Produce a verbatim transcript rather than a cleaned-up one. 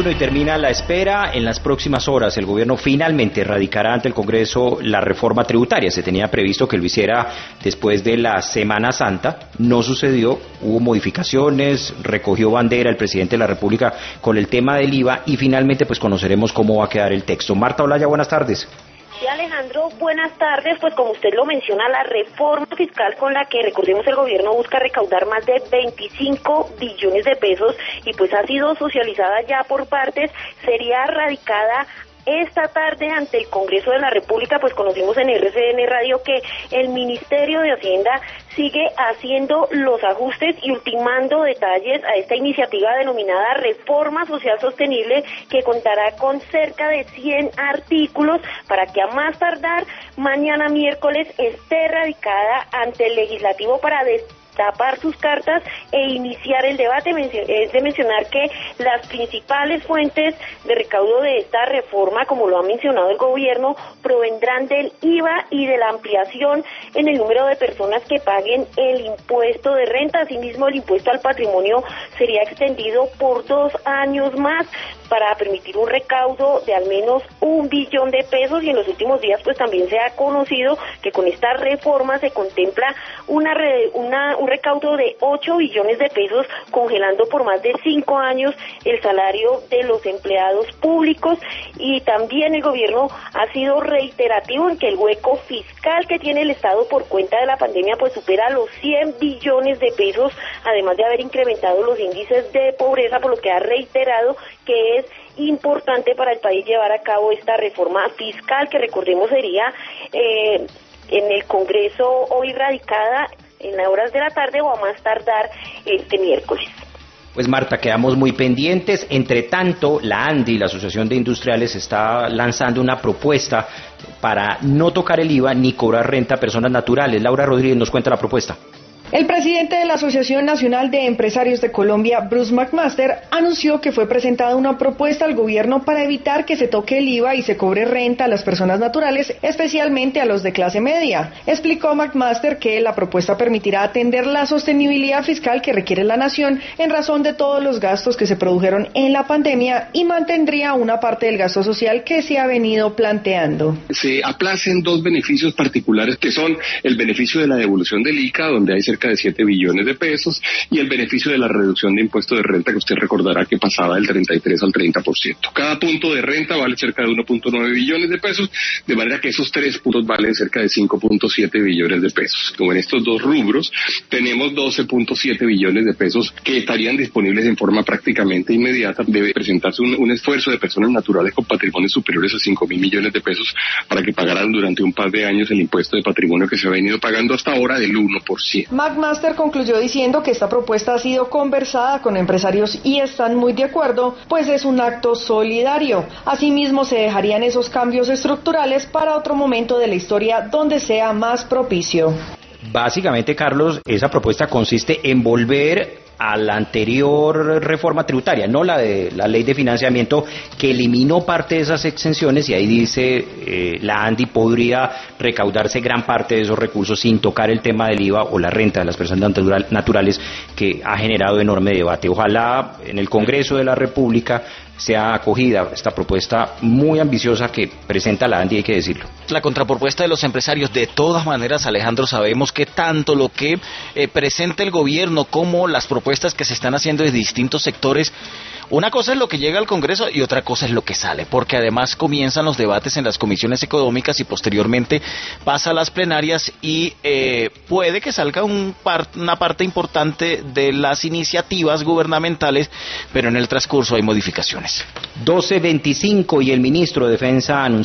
veintiuno y termina la espera. En las próximas horas el gobierno finalmente radicará ante el Congreso la reforma tributaria. Se tenía previsto que lo hiciera después de la Semana Santa. No sucedió, hubo modificaciones, recogió bandera el presidente de la República con el tema del I V A y finalmente pues conoceremos cómo va a quedar el texto. Marta Olaya, buenas tardes. Sí, Alejandro, buenas tardes. Pues como usted lo menciona, la reforma fiscal con la que, recordemos, el gobierno busca recaudar más de veinticinco billones de pesos y pues ha sido socializada ya por partes, sería radicada esta tarde ante el Congreso de la República. Pues conocimos en R C N Radio que el Ministerio de Hacienda sigue haciendo los ajustes y ultimando detalles a esta iniciativa denominada Reforma Social Sostenible, que contará con cerca de cien artículos para que a más tardar mañana miércoles esté radicada ante el Legislativo para destapar sus cartas e iniciar el debate. Es de mencionar que las principales fuentes de recaudo de esta reforma, como lo ha mencionado el gobierno, provendrán del I V A y de la ampliación en el número de personas que paguen el impuesto de renta. Asimismo, el impuesto al patrimonio sería extendido por dos años más para permitir un recaudo de al menos un billón de pesos, y en los últimos días pues también se ha conocido que con esta reforma se contempla una, re, una un recaudo de ocho billones de pesos, congelando por más de cinco años el salario de los empleados públicos. Y también el gobierno ha sido reiterativo en que el hueco fiscal que tiene el Estado por cuenta de la pandemia pues supera los cien billones de pesos, además de haber incrementado los índices de pobreza, por lo que ha reiterado que es importante para el país llevar a cabo esta reforma fiscal, que recordemos sería eh, en el Congreso hoy radicada en las horas de la tarde o a más tardar este miércoles. Pues Marta, quedamos muy pendientes. Entre tanto, la ANDI, la Asociación de Industriales, está lanzando una propuesta para no tocar el I V A ni cobrar renta a personas naturales. Laura Rodríguez nos cuenta la propuesta. El presidente de la Asociación Nacional de Empresarios de Colombia, Bruce McMaster, anunció que fue presentada una propuesta al gobierno para evitar que se toque el I V A y se cobre renta a las personas naturales, especialmente a los de clase media. Explicó McMaster que la propuesta permitirá atender la sostenibilidad fiscal que requiere la nación en razón de todos los gastos que se produjeron en la pandemia y mantendría una parte del gasto social que se ha venido planteando. Se aplacen dos beneficios particulares, que son el beneficio de la devolución del I C A, donde hay cerca de siete billones de pesos, y el beneficio de la reducción de impuesto de renta, que usted recordará que pasaba del treinta y tres al treinta por ciento. Cada punto de renta vale cerca de uno punto nueve billones de pesos, de manera que esos tres puntos valen cerca de cinco punto siete billones de pesos. Como en estos dos rubros tenemos doce punto siete billones de pesos que estarían disponibles en forma prácticamente inmediata. Debe presentarse un, un esfuerzo de personas naturales con patrimonios superiores a cinco mil millones de pesos para que pagaran durante un par de años el impuesto de patrimonio que se ha venido pagando hasta ahora del uno por ciento. McMaster concluyó diciendo que esta propuesta ha sido conversada con empresarios y están muy de acuerdo, pues es un acto solidario. Asimismo, se dejarían esos cambios estructurales para otro momento de la historia donde sea más propicio. Básicamente, Carlos, esa propuesta consiste en volver a la anterior reforma tributaria, no la de la ley de financiamiento, que eliminó parte de esas exenciones, y ahí dice eh, la ANDI podría recaudarse gran parte de esos recursos sin tocar el tema del I V A o la renta de las personas natural, naturales, que ha generado enorme debate. Ojalá en el Congreso de la República sea acogida esta propuesta muy ambiciosa que presenta la ANDI, hay que decirlo. La contrapropuesta de los empresarios, de todas maneras, Alejandro, sabemos que tanto lo que eh, presenta el gobierno como las propuestas que se están haciendo de distintos sectores, una cosa es lo que llega al Congreso y otra cosa es lo que sale, porque además comienzan los debates en las comisiones económicas y posteriormente pasa a las plenarias y eh, puede que salga un par, una parte importante de las iniciativas gubernamentales, pero en el transcurso hay modificaciones. doce veinticinco y el ministro de Defensa anunció